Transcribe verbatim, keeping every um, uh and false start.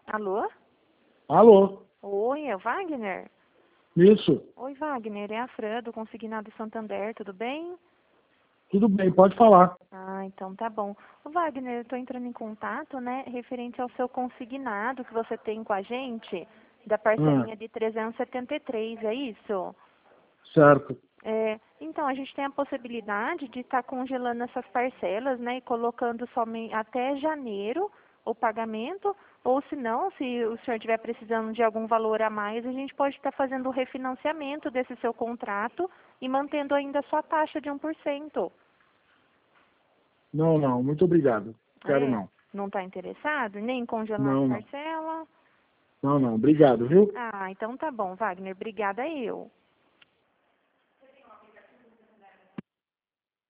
Alô? Alô? Oi, é o Wagner? Isso. Oi, Wagner, é a Fran do Consignado Santander, tudo bem? Tudo bem, pode falar. Ah, então tá bom. Ô, Wagner, eu estou entrando em contato, né, referente ao seu consignado que você tem com a gente, da Ah, parcelinha de trezentos e setenta e três, é isso? certo. É, então, a gente tem a possibilidade de estar congelando essas parcelas, né, e colocando somente até janeiro o pagamento, ou se não, se o senhor estiver precisando de algum valor a mais, a gente pode estar fazendo o refinanciamento desse seu contrato e mantendo ainda a sua taxa de um por cento. Não, não, muito obrigado. Quero É, não. não está interessado? Nem em congelar Não, a não. parcela? Não, não. Obrigado, viu? Ah, então tá bom, Wagner. Obrigada eu.